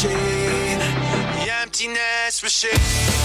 machine, the emptiness machine.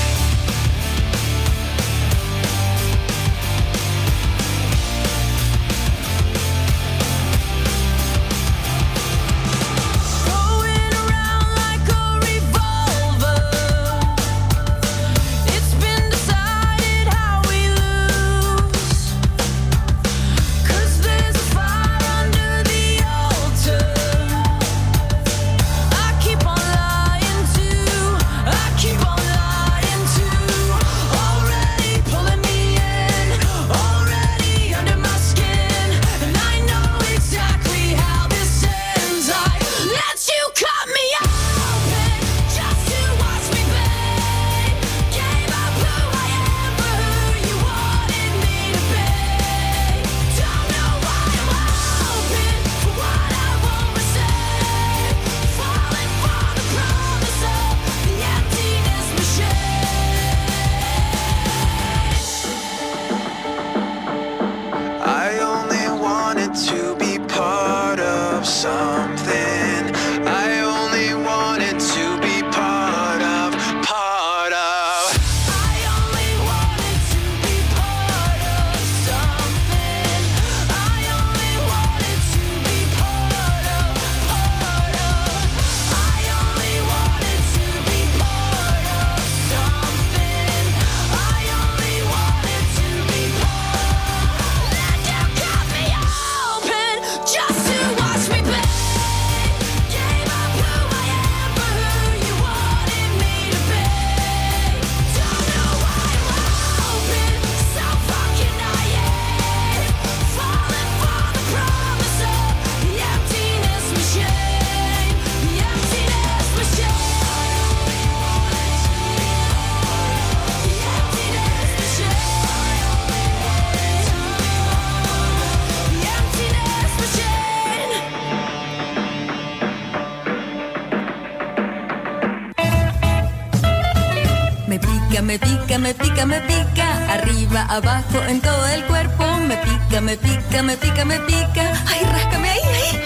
Me pica, me pica, me pica, arriba, abajo, en todo el cuerpo. Me pica, me pica, me pica, me pica. Ay, ráscame ahí, ahí.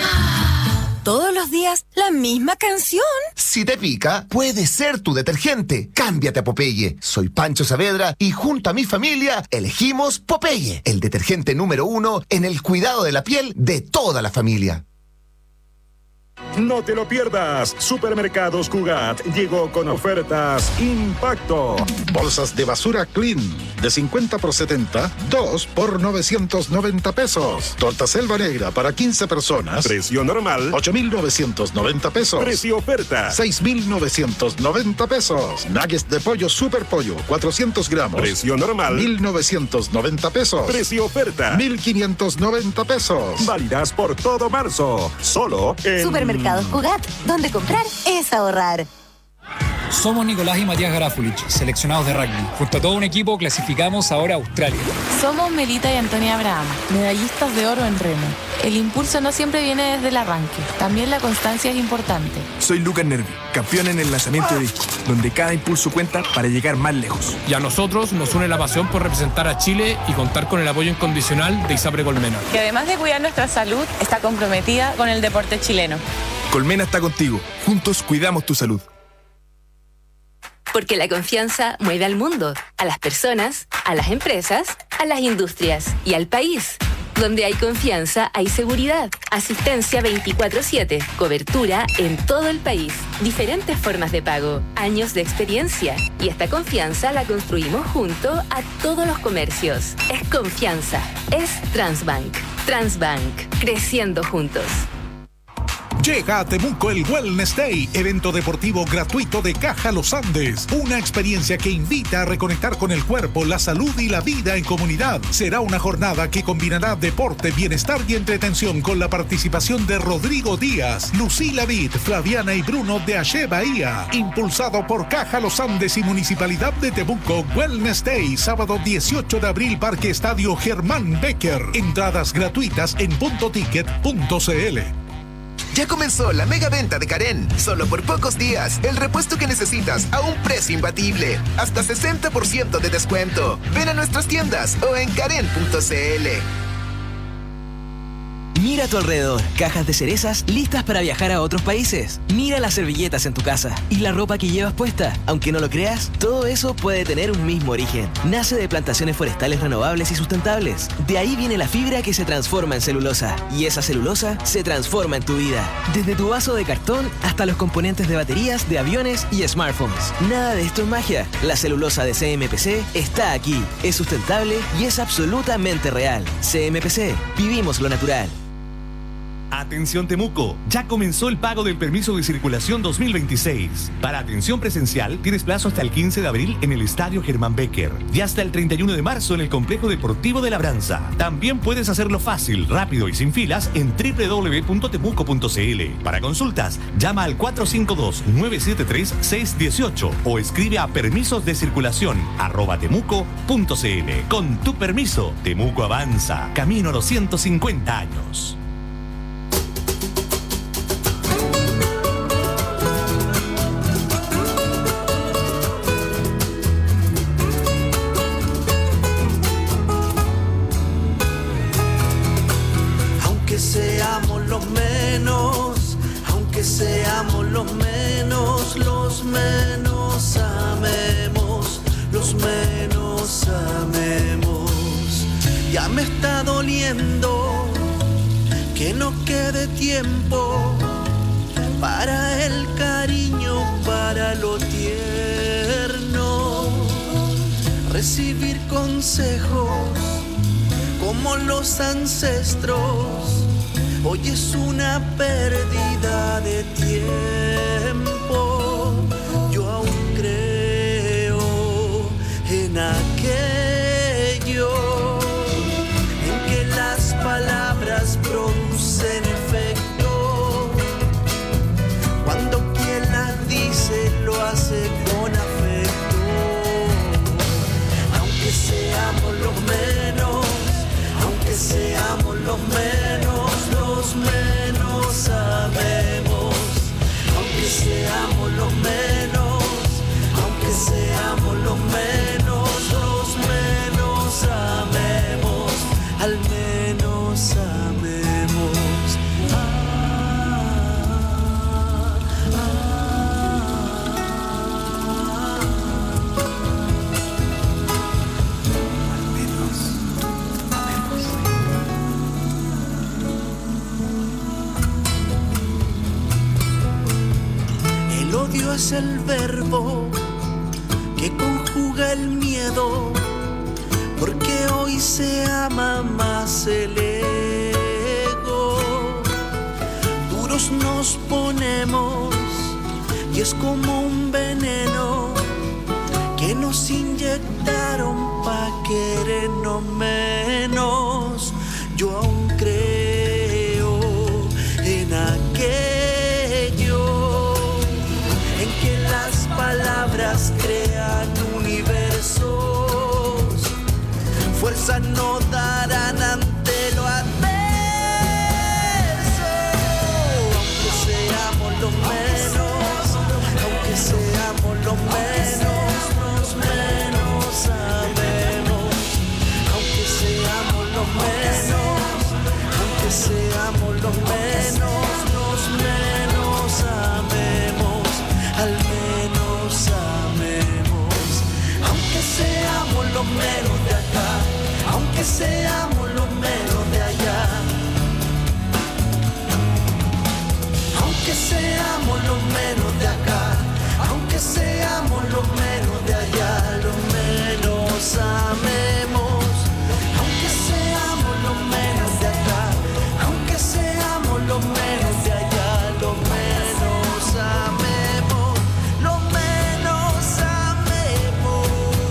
Todos los días, la misma canción. Si te pica, puede ser tu detergente. Cámbiate a Popeye. Soy Pancho Saavedra y junto a mi familia elegimos Popeye, el detergente número 1 en el cuidado de la piel de toda la familia. No te lo pierdas. Supermercados Cugat llegó con ofertas Impacto. Bolsas de basura Clean de 50 por 70, 2 por 990 pesos. Torta Selva Negra para 15 personas. Precio normal 8,990 pesos. Precio oferta 6,990 pesos. Nuggets de pollo Super Pollo 400 gramos. Precio normal 1,990 pesos. Precio oferta 1,590 pesos. Válidas por todo marzo. Solo en Supermercados Cugat, donde comprar es ahorrar. Somos Nicolás y Matías Garafulich, seleccionados de rugby. Junto a todo un equipo clasificamos ahora a Australia. Somos Melita y Antonia Abraham, medallistas de oro en remo. El impulso no siempre viene desde el arranque, también la constancia es importante. Soy Lucas Nervi, campeón en el lanzamiento de disco, donde cada impulso cuenta para llegar más lejos. Y a nosotros nos une la pasión por representar a Chile y contar con el apoyo incondicional de ISAPRE Colmena. Que además de cuidar nuestra salud, está comprometida con el deporte chileno. Colmena está contigo, juntos cuidamos tu salud. Porque la confianza mueve al mundo, a las personas, a las empresas, a las industrias y al país. Donde hay confianza, hay seguridad. Asistencia 24/7. Cobertura en todo el país. Diferentes formas de pago. Años de experiencia. Y esta confianza la construimos junto a todos los comercios. Es confianza. Es Transbank. Transbank. Creciendo juntos. Llega a Temuco el Wellness Day, evento deportivo gratuito de Caja Los Andes. Una experiencia que invita a reconectar con el cuerpo, la salud y la vida en comunidad. Será una jornada que combinará deporte, bienestar y entretención con la participación de Rodrigo Díaz, Lucila Vid, Flaviana y Bruno de Ache Bahía. Impulsado por Caja Los Andes y Municipalidad de Temuco, Wellness Day, sábado 18 de abril, Parque Estadio Germán Becker. Entradas gratuitas en puntoticket.cl. Ya comenzó la mega venta de Karen. Solo por pocos días, el repuesto que necesitas a un precio imbatible. Hasta 60% de descuento. Ven a nuestras tiendas o en karen.cl. Mira a tu alrededor, cajas de cerezas listas para viajar a otros países. Mira las servilletas en tu casa y la ropa que llevas puesta. Aunque no lo creas, todo eso puede tener un mismo origen. Nace de plantaciones forestales renovables y sustentables. De ahí viene la fibra que se transforma en celulosa. Y esa celulosa se transforma en tu vida. Desde tu vaso de cartón hasta los componentes de baterías, de aviones y smartphones. Nada de esto es magia. La celulosa de CMPC está aquí. Es sustentable y es absolutamente real. CMPC. Vivimos lo natural. Atención Temuco, ya comenzó el pago del permiso de circulación 2026. Para atención presencial, tienes plazo hasta el 15 de abril en el Estadio Germán Becker y hasta el 31 de marzo en el Complejo Deportivo de Labranza. También puedes hacerlo fácil, rápido y sin filas en www.temuco.cl. Para consultas, llama al 452-973-618 o escribe a permisosdecirculación@temuco.cl. Con tu permiso, Temuco avanza, camino a los 150 años. Los menos amemos. Ya me está doliendo que no quede tiempo para el cariño, para lo tierno. Recibir consejos como los ancestros hoy es una pérdida de tiempo. Yo aún creo en aquello en que las palabras producen efecto. Cuando quien las dice lo hace con afecto. Aunque seamos los menos, aunque seamos los menos sabemos. Aunque seamos los menos, aunque seamos los menos amemos, al menos amemos. El odio es el verbo que conjuga el miedo, porque hoy se ama más el ego. Duros nos ponemos y es como un veneno que nos inyectaron pa' querernos menos. Yo aún creo en aquello en que las palabras crean universos. Fuerza no darán ante lo adverso. Aunque seamos los menos, aunque seamos los menos sabemos. Aunque seamos los menos, aunque seamos los menos amemos, al menos amemos. Aunque seamos los menos de acá, aunque seamos los menos de allá. Aunque seamos los menos de acá, aunque seamos los menos de allá, los menos amemos. Aunque seamos los menos de acá, aunque seamos los menos de allá, los menos amemos, los menos amemos.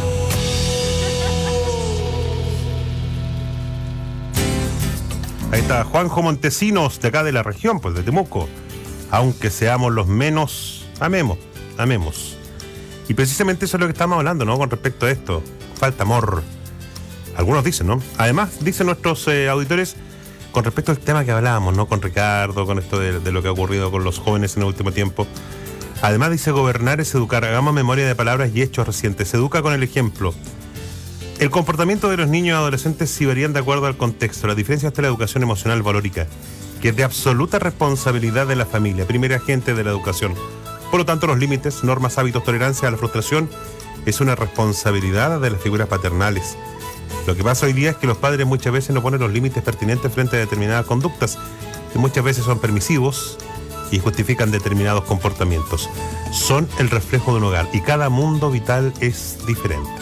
Ahí está Juanjo Montesinos, de acá de la región, pues de Temuco. Aunque seamos los menos, amemos. Y precisamente eso es lo que estamos hablando, ¿no? Con respecto a esto. Falta amor. Algunos dicen, ¿no? Además, dicen nuestros auditores, con respecto al tema que hablábamos, ¿no? Con Ricardo, con esto de lo que ha ocurrido con los jóvenes en el último tiempo. Además dice, gobernar es educar. Hagamos memoria de palabras y hechos recientes. Se educa con el ejemplo. El comportamiento de los niños y adolescentes sí varían de acuerdo al contexto. La diferencia está en la educación emocional valórica, que es de absoluta responsabilidad de la familia, primera agente de la educación. Por lo tanto, los límites, normas, hábitos, tolerancia a la frustración es una responsabilidad de las figuras paternales. Lo que pasa hoy día es que los padres muchas veces no ponen los límites pertinentes frente a determinadas conductas, que muchas veces son permisivos y justifican determinados comportamientos. Son el reflejo de un hogar y cada mundo vital es diferente.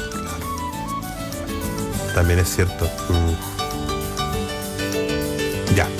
También es cierto. Ya.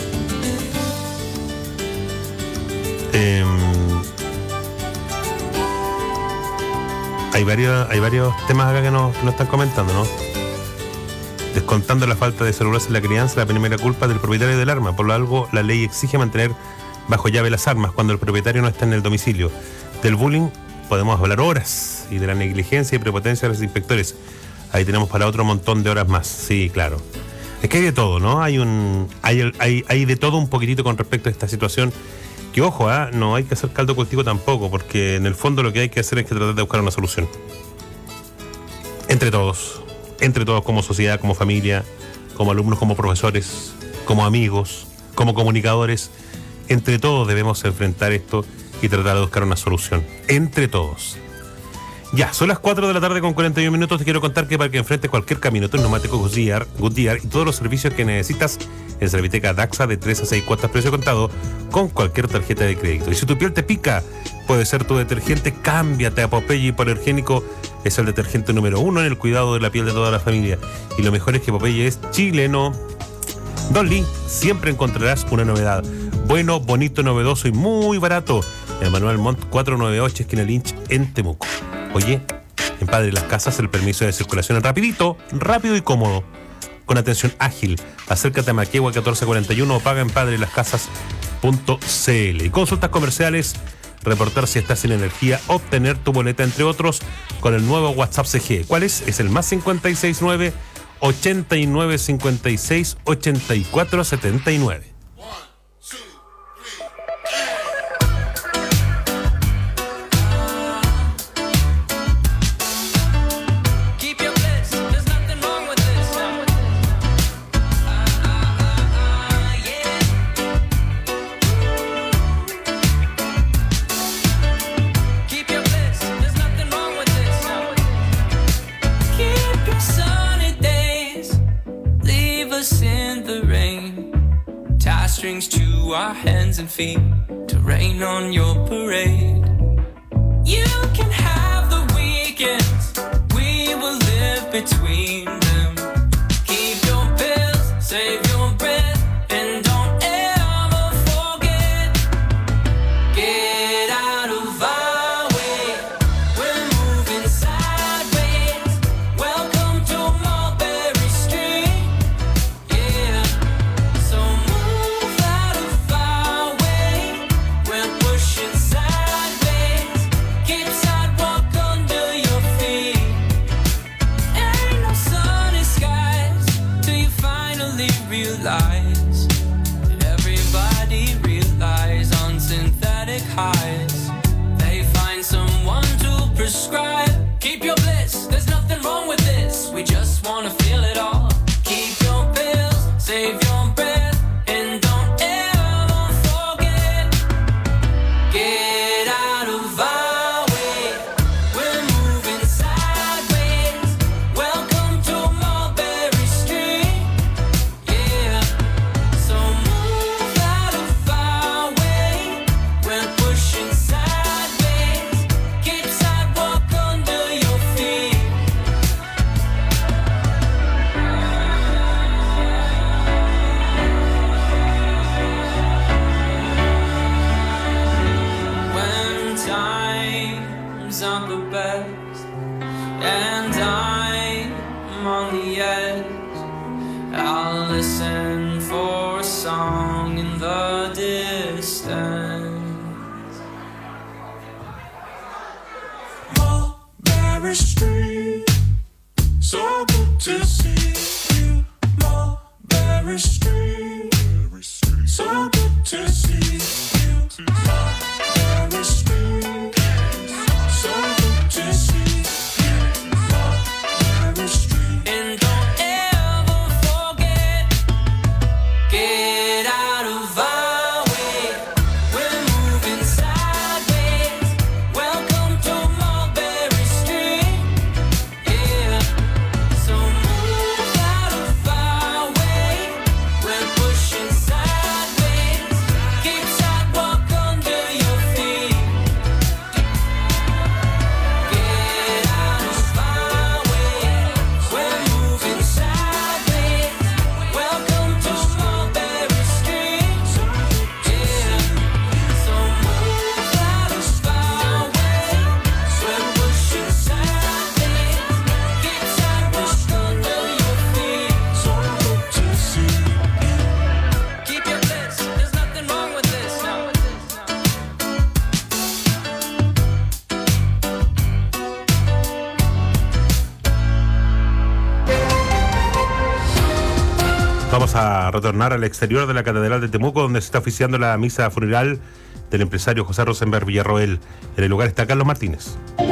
Hay varios temas acá que nos están comentando, ¿no? Descontando la falta de celulares en la crianza, la primera culpa del propietario del arma. Por lo algo, la ley exige mantener bajo llave las armas cuando el propietario no está en el domicilio. Del bullying podemos hablar horas, y de la negligencia y prepotencia de los inspectores. Ahí tenemos para otro montón de horas más. Sí, claro. Es que hay de todo, ¿no? Hay de todo un poquitito con respecto a esta situación. Que ojo, no hay que hacer caldo cultivo tampoco, porque en el fondo lo que hay que hacer es que tratar de buscar una solución. Entre todos como sociedad, como familia, como alumnos, como profesores, como amigos, como comunicadores. Entre todos debemos enfrentar esto y tratar de buscar una solución. Entre todos. Ya, son las 4 de la tarde con 41 minutos. Te quiero contar que para que enfrentes cualquier camino, tus neumáticos Goodyear y todos los servicios que necesitas en Serviteca Daxa de 3 a 6 cuotas precio contado con cualquier tarjeta de crédito. Y si tu piel te pica, puede ser tu detergente. Cámbiate a Popeye Hipoalergénico. Es el detergente número 1 en el cuidado de la piel de toda la familia. Y lo mejor es que Popeye es chileno. Don Lee, siempre encontrarás una novedad. Bueno, bonito, novedoso y muy barato. En Manuel Montt 498, esquina Lynch, en Temuco. Oye, en Padre Las Casas el permiso de circulación es rapidito, rápido y cómodo, con atención ágil. Acércate a Maquegua 1441 o paga en padrelascasas.cl. Y consultas comerciales, reportar si estás sin energía, obtener tu boleta, entre otros, con el nuevo WhatsApp CG. ¿Cuál es? Es el más 569 8956 8479. Strings to our hands and feet to rain on your parade. You can have the weekends, we will live between them. Keep your pills, save your breath, and don't ever forget. Get out of our way, we're moving sideways. Welcome to Mulberry Street, yeah. So highs. They find someone to prescribe. Keep your bliss, there's nothing wrong with this. We just wanna feel it all. Keep your pills, save your breath, and don't ever forget. Get out of our way, we're moving sideways. Welcome to Mulberry Street, yeah. So move out of our way, we're pushing sideways. Keep sidewalk under your feet. When times aren't the best and I'm on the edge, I'll listen for a song in the distance. Mulberry Street, so good to see you. Mulberry Street, so good to see you. Mulberry Street, so good to see you. Mulberry Street, and Vamos a retornar al exterior de la Catedral de Temuco, donde se está oficiando la misa funeral del empresario José Rosenberg Villarroel. En el lugar está Carlos Martínez.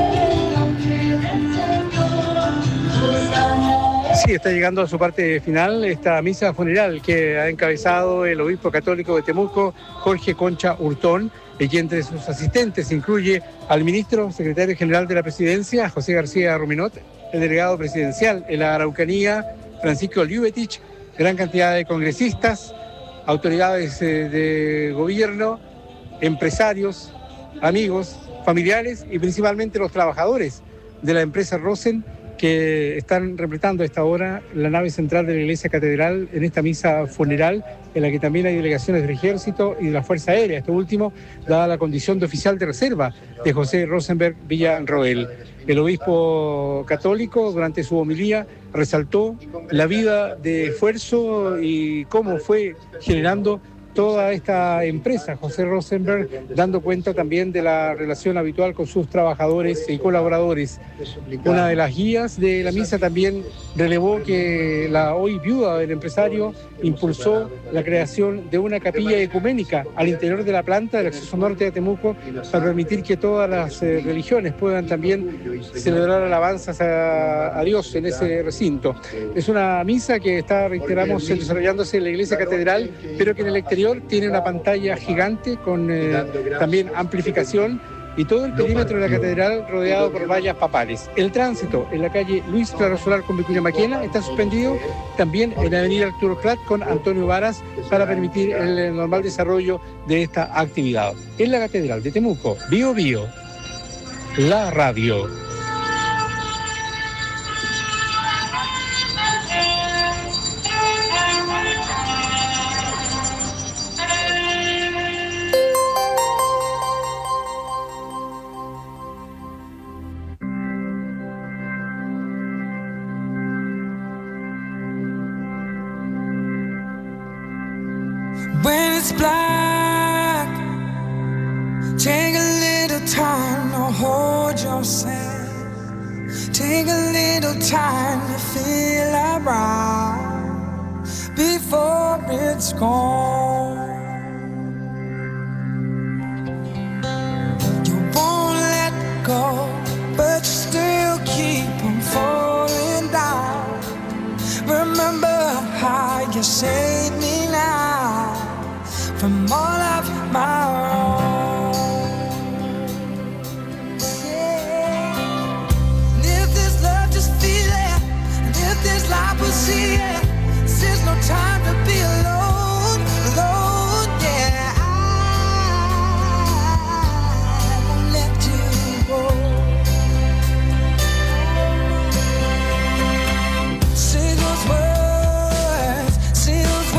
Sí, está llegando a su parte final esta misa funeral que ha encabezado el obispo católico de Temuco, Jorge Concha Hurtón, y entre sus asistentes incluye al ministro secretario general de la presidencia, José García Ruminot, el delegado presidencial en la Araucanía, Francisco Liubetich, gran cantidad de congresistas, autoridades de gobierno, empresarios, amigos, familiares y principalmente los trabajadores de la empresa Rosen, que están repletando a esta hora la nave central de la iglesia catedral en esta misa funeral, en la que también hay delegaciones del Ejército y de la Fuerza Aérea, este último, dada la condición de oficial de reserva de José Rosenberg Villarroel. El obispo católico, durante su homilía, resaltó la vida de esfuerzo y cómo fue generando toda esta empresa, José Rosenberg, dando cuenta también de la relación habitual con sus trabajadores y colaboradores. Una de las guías de la misa también relevó que la hoy viuda del empresario impulsó la creación de una capilla ecuménica al interior de la planta del acceso norte de Temuco para permitir que todas las religiones puedan también celebrar alabanzas a Dios en ese recinto. Es una misa que está, reiteramos, desarrollándose en la iglesia catedral, pero que en el exterior tiene una pantalla gigante con también amplificación y todo el perímetro de la catedral rodeado por vallas papales. El tránsito en la calle Luis Claro Solar con Vicuña Maquena está suspendido, también en la avenida Arturo Prat con Antonio Varas para permitir el normal desarrollo de esta actividad. En la catedral de Temuco, Bio Bio, la radio. When it's black, take a little time to hold yourself. Take a little time to feel around before it's gone. You won't let go, but you still keep on falling down. Remember how you saved me now from all of my wrong. Yeah. And if this love, just feel it. And if this life will see it, there's no time to be alone, alone. Yeah, I won't let you go. Say those words, say those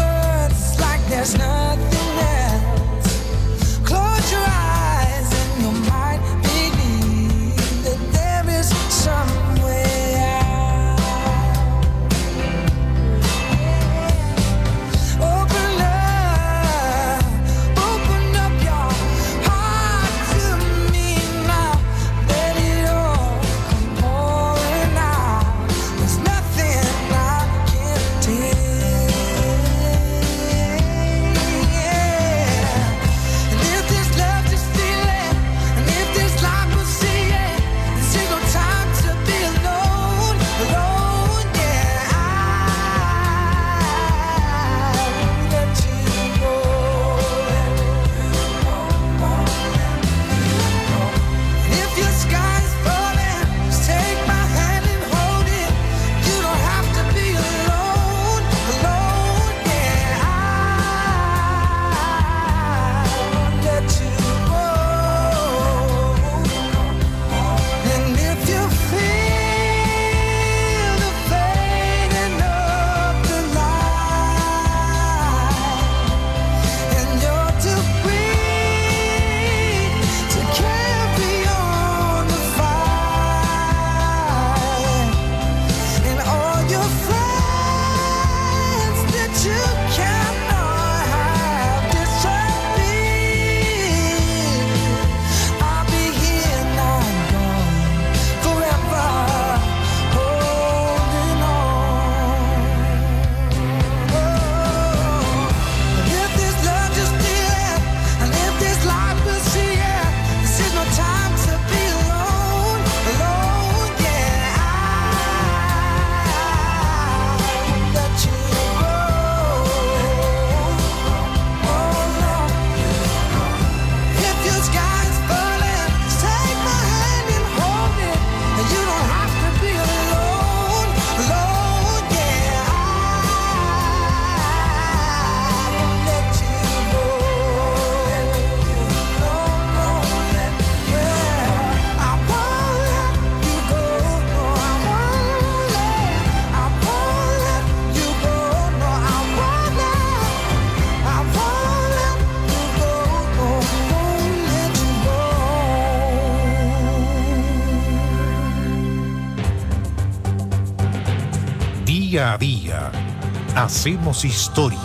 Día a día hacemos historia.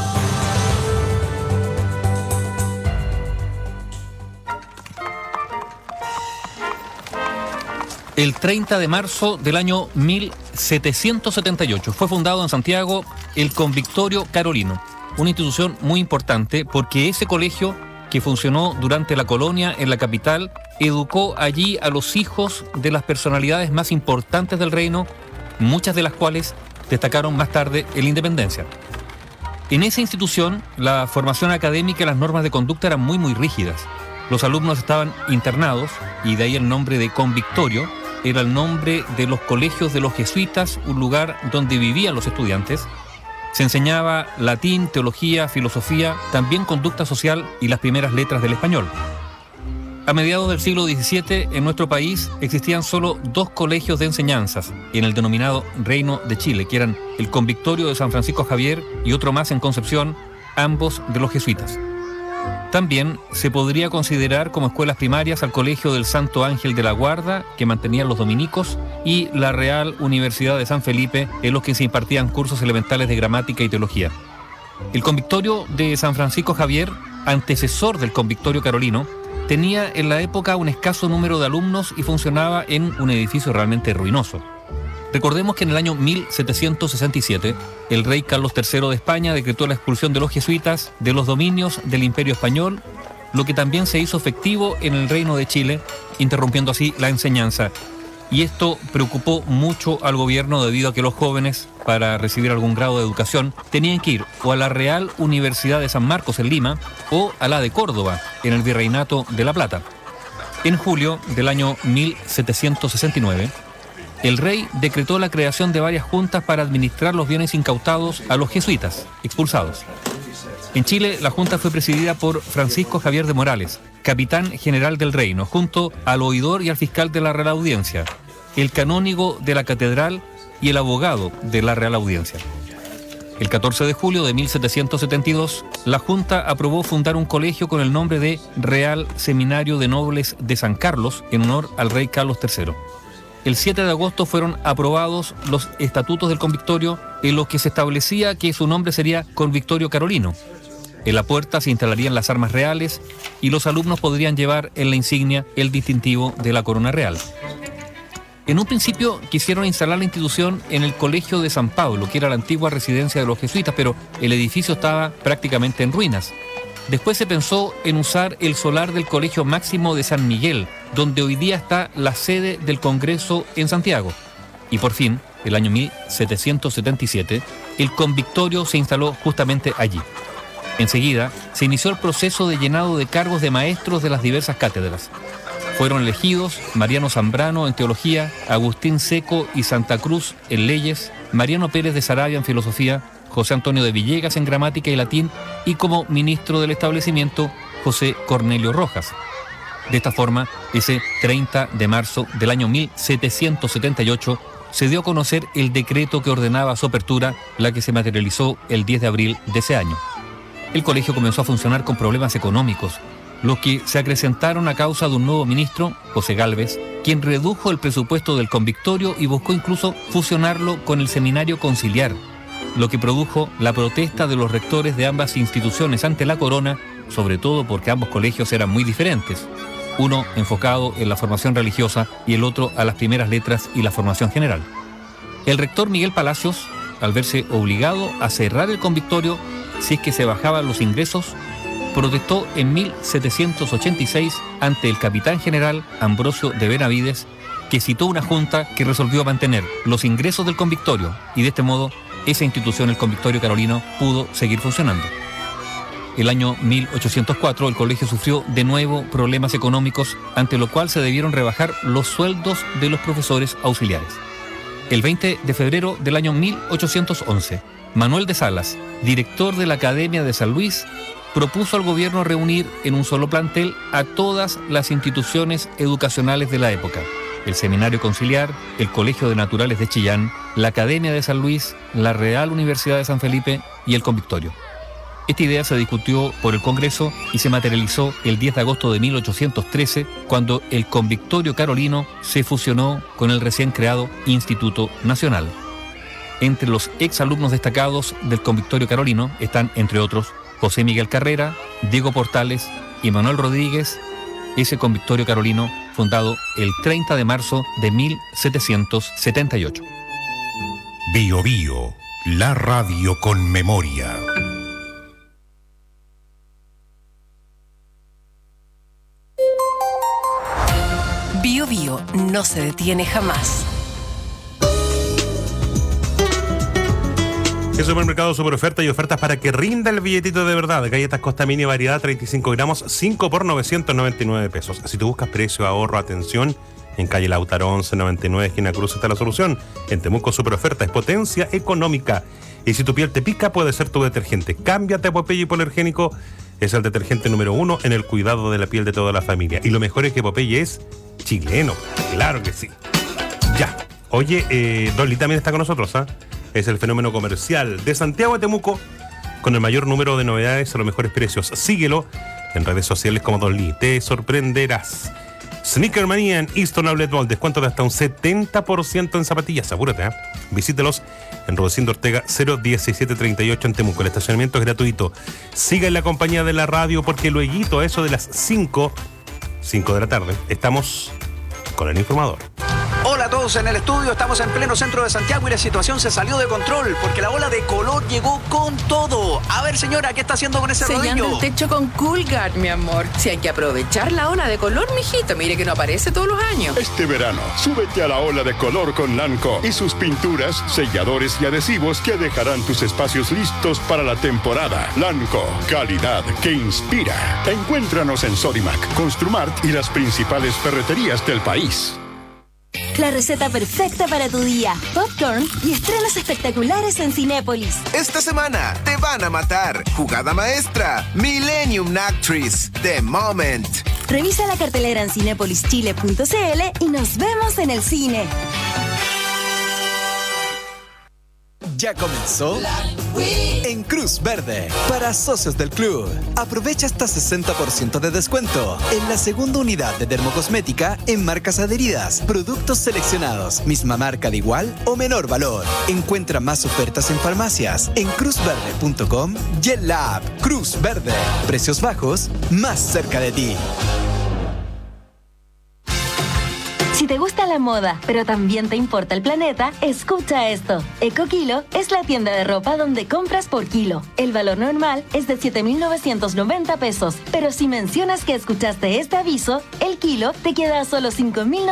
El 30 de marzo del año 1778 fue fundado en Santiago el Convictorio Carolino, una institución muy importante porque ese colegio, que funcionó durante la colonia en la capital, educó allí a los hijos de las personalidades más importantes del reino, muchas de las cuales destacaron más tarde en la independencia. En esa institución, la formación académica y las normas de conducta eran muy rígidas. Los alumnos estaban internados, y de ahí el nombre de convictorio. Era el nombre de los colegios de los jesuitas, un lugar donde vivían los estudiantes. Se enseñaba latín, teología, filosofía, también conducta social y las primeras letras del español. A mediados del siglo XVII, en nuestro país existían solo 2 colegios de enseñanzas en el denominado Reino de Chile, que eran el Convictorio de San Francisco Javier y otro más en Concepción, ambos de los jesuitas. También se podría considerar como escuelas primarias al Colegio del Santo Ángel de la Guarda, que mantenían los dominicos, y la Real Universidad de San Felipe, en los que se impartían cursos elementales de gramática y teología. El Convictorio de San Francisco Javier, antecesor del Convictorio Carolino, tenía en la época un escaso número de alumnos y funcionaba en un edificio realmente ruinoso. Recordemos que en el año 1767, el rey Carlos III de España decretó la expulsión de los jesuitas de los dominios del Imperio Español, lo que también se hizo efectivo en el Reino de Chile, interrumpiendo así la enseñanza. Y esto preocupó mucho al gobierno debido a que los jóvenes, para recibir algún grado de educación, tenían que ir o a la Real Universidad de San Marcos en Lima o a la de Córdoba, en el Virreinato de La Plata. En julio del año 1769, el rey decretó la creación de varias juntas para administrar los bienes incautados a los jesuitas expulsados. En Chile, la junta fue presidida por Francisco Javier de Morales, capitán general del reino, junto al oidor y al fiscal de la Real Audiencia, el canónigo de la catedral y el abogado de la Real Audiencia. El 14 de julio de 1772, la Junta aprobó fundar un colegio con el nombre de Real Seminario de Nobles de San Carlos, en honor al rey Carlos III. El 7 de agosto fueron aprobados los estatutos del Convictorio, en los que se establecía que su nombre sería Convictorio Carolino. En la puerta se instalarían las armas reales y los alumnos podrían llevar en la insignia el distintivo de la corona real. En un principio quisieron instalar la institución en el Colegio de San Pablo, que era la antigua residencia de los jesuitas, pero el edificio estaba prácticamente en ruinas. Después se pensó en usar el solar del Colegio Máximo de San Miguel, donde hoy día está la sede del Congreso en Santiago. Y por fin, el año 1777, el Convictorio se instaló justamente allí. Enseguida, se inició el proceso de llenado de cargos de maestros de las diversas cátedras. Fueron elegidos Mariano Zambrano en Teología, Agustín Seco y Santa Cruz en Leyes, Mariano Pérez de Saravia en Filosofía, José Antonio de Villegas en Gramática y Latín, y como ministro del establecimiento, José Cornelio Rojas. De esta forma, ese 30 de marzo del año 1778, se dio a conocer el decreto que ordenaba su apertura, la que se materializó el 10 de abril de ese año. El colegio comenzó a funcionar con problemas económicos, los que se acrecentaron a causa de un nuevo ministro, José Gálvez, quien redujo el presupuesto del Convictorio y buscó incluso fusionarlo con el Seminario Conciliar, lo que produjo la protesta de los rectores de ambas instituciones ante la corona, sobre todo porque ambos colegios eran muy diferentes, uno enfocado en la formación religiosa y el otro a las primeras letras y la formación general. El rector Miguel Palacios, al verse obligado a cerrar el Convictorio si es que se bajaban los ingresos, protestó en 1786 ante el capitán general Ambrosio de Benavides, que citó una junta que resolvió mantener los ingresos del Convictorio, y de este modo esa institución, el Convictorio Carolino, pudo seguir funcionando. El año 1804 el colegio sufrió de nuevo problemas económicos, ante lo cual se debieron rebajar los sueldos de los profesores auxiliares. El 20 de febrero del año 1811, Manuel de Salas, director de la Academia de San Luis, propuso al gobierno reunir en un solo plantel a todas las instituciones educacionales de la época: el Seminario Conciliar, el Colegio de Naturales de Chillán, la Academia de San Luis, la Real Universidad de San Felipe y el Convictorio. Esta idea se discutió por el Congreso y se materializó el 10 de agosto de 1813, cuando el Convictorio Carolino se fusionó con el recién creado Instituto Nacional. Entre los exalumnos destacados del Convictorio Carolino están, entre otros, José Miguel Carrera, Diego Portales y Manuel Rodríguez. Ese Convictorio Carolino fundado el 30 de marzo de 1778. Bio Bio, la radio con memoria. Bio Bio no se detiene jamás. El supermercado super oferta y ofertas para que rinda el billetito de verdad. Galletas Costa Mini variedad 35 gramos, 5 por 999 pesos. Si tú buscas precio, ahorro, atención, en calle Lautaro 1199, esquina Cruz está la solución. En Temuco super oferta es potencia económica. Y si tu piel te pica, puede ser tu detergente. Cámbiate a Popeye Hipoalergénico. Es el detergente número 1 en el cuidado de la piel de toda la familia. Y lo mejor es que Popeye es chileno. Claro que sí. Ya. Oye, Dolly también está con nosotros, ¿ah? Es el fenómeno comercial de Santiago de Temuco con el mayor número de novedades a los mejores precios. Síguelo en redes sociales como Dolly. Te sorprenderás. Sneaker Manía en Easton Outlet Mall. Descuento de hasta un 70% en zapatillas. Apúrate, ¿eh? Visítelos en Rudecindo Ortega 01738 en Temuco. El estacionamiento es gratuito. Siga en la compañía de la radio porque luego a eso de las 5 de la tarde estamos con el informador. Hola a todos en el estudio, estamos en pleno centro de Santiago y la situación se salió de control porque la ola de color llegó con todo. A ver, señora, ¿qué está haciendo con ese Sellando rodillo? el techo con Coolguard, mi amor. Si hay que aprovechar la ola de color, mijito, mire que no aparece todos los años. Este verano, súbete a la ola de color con Lanco y sus pinturas, selladores y adhesivos que dejarán tus espacios listos para la temporada. Lanco, calidad que inspira. Encuéntranos en Sodimac, Construmart y las principales ferreterías del país. La receta perfecta para tu día. Popcorn y estrenos espectaculares en Cinépolis. Esta semana te van a matar. Jugada maestra. Millennium Actress. The Moment. Revisa la cartelera en cinepolischile.cl y nos vemos en el cine. Ya comenzó en Cruz Verde para socios del club. Aprovecha hasta 60% de descuento en la segunda unidad de dermocosmética en marcas adheridas, productos seleccionados, misma marca de igual o menor valor. Encuentra más ofertas en farmacias en cruzverde.com y en la app Cruz Verde. Precios bajos más cerca de ti. Si te gusta la moda, pero también te importa el planeta, escucha esto. EcoKilo es la tienda de ropa donde compras por kilo. El valor normal es de 7,990 pesos, pero si mencionas que escuchaste este aviso, el kilo te queda a solo 5,990.